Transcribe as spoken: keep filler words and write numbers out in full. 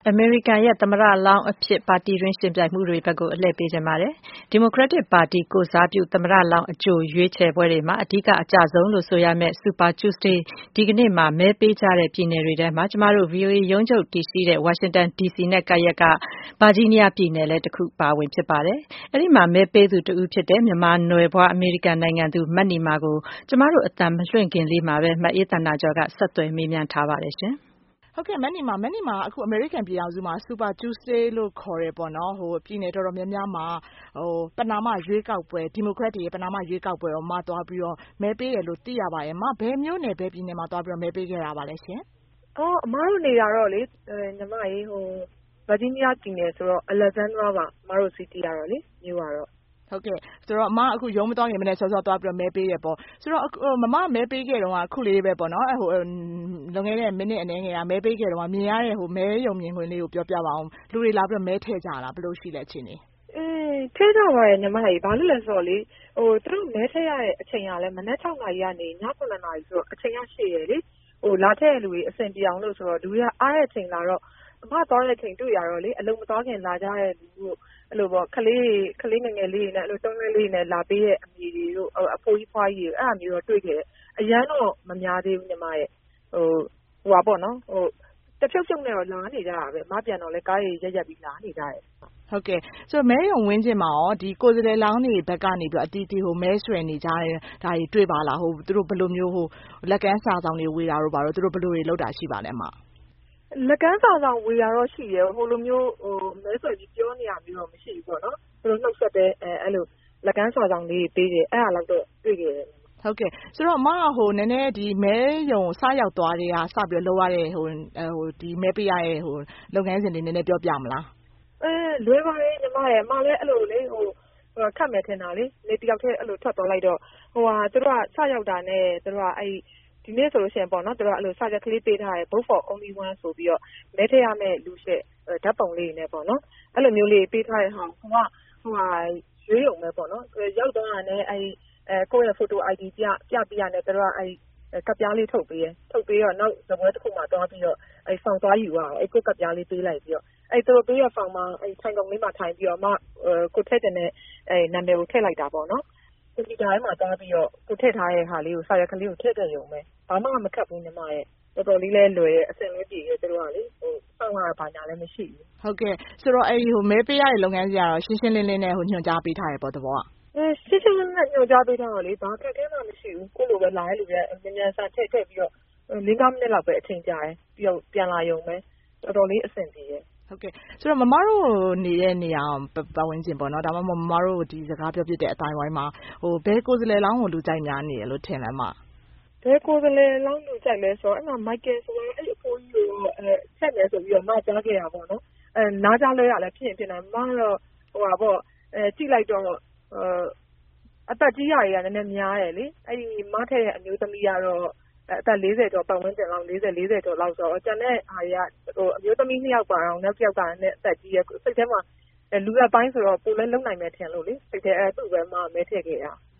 အမေရိကန်ရဲ့သမ္မတလောင်းအဖြစ်ပါတီတွင်းယှဉ်ပြိုင်မှုတွေဘက်ကိုအလှည့်ပေးချင်ပါတယ်။ Democratic ပါတီကိုယ်စားပြုသမ္မတလောင်းအကြိုရွေးချယ်ပွဲတွေမှာအဓိကအကျဆုံးလို့ဆိုရမယ့် Super Tuesday ဒီကနေ့မှာမဲပေးကြတဲ့ပြည်နယ်တွေထဲမှာကျမတို့ ဗွီအိုအေရုံးချုပ်တည်ရှိတဲ့ Washington ဒီ စီ နဲ့ကပ်လျက်က Virginia ပြည်နယ်လည်းတခုအပါအဝင်ဖြစ်ပါတယ်။ အဲဒီမှာမဲပေးသူတဦးဖြစ်တဲ့မြန်မာနွယ်ဖွားအမေရိကန်နိုင်ငံသူမနီမာကိုကျမတို့အသံမလွှင့်ခင်လေးမှာပဲမအေးသန္တာကျော်ကဆက်သွယ်မေးမြန်းထားပါတယ်ရှင်။ဟုတ်ကဲ့မနီမာမနီမာအခုအမေရိကန်ပြည်ထောင်စုမှာ Super Tuesday လို့ခေါ်တယ်ပေါ့နော်ဟိုပြည်နယ်တော်တော်များများမှာဟိုပဏာမရွေးကောက်ပွဲ Democrat တွေပဏာမရွေးကောက်ပွဲတော့မသွားပြီးတော့မဲပေးတယ်လို့သိရပါတယ်မဘယ်မျိုးနယ်ဘယ်ပြည်နယ်မှာသွားပြီးတော့မဲပေးခဲ့တာပါလဲရှင်။အော်အမားတို့နေရတော့လေညီမကြီးဟို Virginia ပြည်နယ်ဆိုတော့ Alexandra ပါအမားတို့ city ရတော့လေမြို့ကတော့ဟုတ်ကဲ့ဆိုတော့အမအခုရုံးမသွားခင်မနေ့စောစောသွားပြီးတော့မဲပေးရပေါ့ဆိုတော့မမမဲပေးခဲ့တော့အခုလေးပဲပေါ့နော်ဟိုလွန်ခဲ့တဲ့မိနစ်အနည်းငယ်ကမဲပေးခဲ့တော့မြင်ရတဲ့ဟိုမဲရုံမြင်ခွင့်လေးကိုပြောပြပါအောင်လူတွေလာပြီးတော့မဲထည့်ကြလားဘယ်လိုရှိလဲအချိန်နေအေးထည့်ကြပါရဲ့ညီမကြီးဘာလို့လဲဆိုတော့လေဟိုသူတို့မဲထည့်ရတဲ့အချိန်ကလည်းမနက်၆နာရီကနေည၇နာရီဆိုတော့အချိန်ကရှည်ရလေဟိုလာထည့်ရလူတွေအဆင်ပြေအောင်လို့ဆိုတော့လူတွေကအားတဲ့အချိန်လာတော့အမသွားတဲ့အချိန်တွေ့ရတော့လေအလုံးမသွားခင်လာကြတဲ့လူတို့အဲ့လိုပေါ့ခလေးခလေးငငယ်လေးတွေနဲ့အဲ့လိုတုံးလေးလေးနဲ့လာပေးရဲ့အမေတွေတို့အဖိုးကြီးဖွားကြီးတွေအဲ့အမျိုးတော့တွေ့ခဲ့တယ်အရန်တော့မများသေးဘူးညီမရဲ့ဟိုဟိုပါပေါ့နော်ဟိုတဖြုတ်ဖြုတ်နဲ့တော့လာနေကြတာပဲမပြန်တော့လဲကားကြီးရက်ရက်ပြီးလာနေကြတယ်ဟုတ်ကဲ့ဆိုတော့မဲရုံဝင်းချင်းမှာရောဒီကိုယ်စားလှယ်လောင်းတွေဘက်ကနေပြီးတော့အတီးတီဟိုမဲဆွယ်နေကြတဲ့ဒါတွေတွေ့ပါလားဟိုသူတို့ဘယ်လိုမျိုးဟိုလက်ကမ်းစာဆောင်တွေဝေတာတို့ပါတော့သူတို့ဘယ်လိုတွေလုပ်တာရှိပါလဲမလက်ကမ်းစာဆောင်ဝေရတော့ရှိရဟိုလိုမျိုးဟိုမဲဆွယ်ပြီးပြောနေရမျိုးတော့မရှိဘူးပေါ့နော်သူတို့နှုတ်ဆက်တဲ့အဲအဲ့လိုလက်ကမ်းစာဆောင်လေးပေးတယ်အဲ့ဒါတော့တွေ့ခဲ့တယ်ဟုတ်ကဲ့ဆိုတော့အမဟိုနည်းနည်းဒီမဲယုံစရောက်သွားတဲ့ဟာစပြီးတော့လောက်ရတဲ့ဟိုဟိုဒီမဲပေးရတဲ့ဟိုလုပ်ငန်းစဉ်တွေနည်းနည်းပြောပြမလားအဲလွယ်ပါရဲ့ညီမရဲ့အမလည်းအဲ့လိုလေဟိုဟိုခတ်မယ်ထင်တာလေနေတယောက်တည်းအဲ့လိုထွက်သွားလိုက်တော့ဟိုဟာသူတို့ကစရောက်တာနဲ့သူတို့ကအဲ့ဒီနေ့ဆိုလို့ရှိရင်ပေါ့နော်သူတို့အဲ့လိုစာချက်ကလေးပေးထားတယ် vote for only one ဆိုပြီးတော့မဲထည့်ရမယ့်လူရှစ်ဓာတ်ပုံလေးနဲ့ပေါ့နော်အဲ့လိုမျိုးလေးပေးထားတဲ့ဟာဟိုကဟိုဟာရွေးရုံပဲပေါ့နော်ရောက်သွားတာနဲ့အဲ့အဲကိုယ့်ရဲ့ photo အိုင်ဒီ ပြပြပြရတယ်သူတို့ကအဲ့ကပ်ပြားလေးထုတ်ပေးရထုတ်ပေးတော့နောက်ဇပွဲတစ်ခုမှသွားပြီးတော့အဲ့ဖောင်သွားယူရအောင်အဲ့ကိုကပ်ပြားလေးပေးလိုက်ပြီးတော့အဲ့သူတို့ပေးရဖောင်မှာအဲ့ထိုင်ကုန်လေးမှာထိုင်ပြီးတော့မှကိုထည့်တဲ့အဲ့နာမည်ကိုထည့်လိုက်တာပေါ့နော်ကွန်ပျူတာထဲမှာသွားပြီးတော့ကိုထည့်ထားတဲ့ဟာလေးကိုစာရွက်ကလေးကိုထည့်ခဲ့ရုံပဲဘာမှမခက်ဘူးညီမရဲ့တော်တော်လေးလဲလွယ်ရဲ့အဆင်လေးပြည့်ရဲ့သူတို့ကလေဟိုစောင့်ရတာဘာညာလည်းမရှိဘူးဟုတ်ကဲ့ဆိုတော့အဲ့ဒီဟိုမဲပေးရတဲ့လုပ်ငန်းကြီးကတော့ရှင်းရှင်းလင်းလင်းနဲ့ဟိုညွှန်ကြားပေးထားရပေါ့တဘောကအဲရှင်းရှင်းလင်းလင်းညွှန်ကြားပေးထားတော့လေဘာခက်ခဲမှမရှိဘူးကိုလိုပဲလာရဲလူပဲအမြန်မြန်စာထည့်ထည့်ပြီးတော့လေးငါးမိနစ်လောက်ပဲအချိန်ကြာတယ်ပြီးတော့ပြန်လာရုံပဲတော်တော်လေးအဆင်ပြေရဲ့ဟုတ်ကဲ့ဆိုတော့မမတို့နေတဲ့နေရာပတ်ဝန်းကျင်ပေါ့နော်ဒါမှမဟုတ်မမတို့ဒီစကားပြောပြတဲ့အတိုင်းဝိုင်းမှာဟိုဘယ်ကိုယ်စားလှယ်လောင်းကိုလူကြိုက်များနေရလို့ထင်လဲမဘယ်ကိုယ်စားလှယ်လောင်းလူကြိုက်လဲဆိုတော့အဲ့မှာ Michael ဆိုတော့အဲ့အဖိုးကြီးကိုအဲချက်မယ်ဆိုပြီးတော့မကြားခဲ့တာပေါ့နော်အဲနားကြားလဲရလဲဖြစ်ရင်ဖြစ်နေမတော့ဟိုပါပေါ့အဲကြည့်လိုက်တော့အသက်ကြီးရတွေကနည်းနည်းများတယ်လေအဲ့ဒီမထက်ရဲ့အမျိုးသမီးကတော့အသက်လေးဆယ်ကျော်ပတ်ဝန်းကျင်လောက်လေးဆယ်လေးဆယ်ကျော်လောက်ဆိုတော့ကျန်တဲ့အားတွေကဟိုအမျိုးသမီးနှစ်ယောက်ပါအောင်နောက်တစ်ယောက်ကလည်းအသက်ကြီးရဲ့စိတ်ထဲမှာလူရပိုင်းဆိုတော့ကိုယ်လည်းလုံနိုင်မယ်ထင်လို့လေစိတ်ထဲအဲသူ့ပဲမှမဲထည့်ခဲ့တာ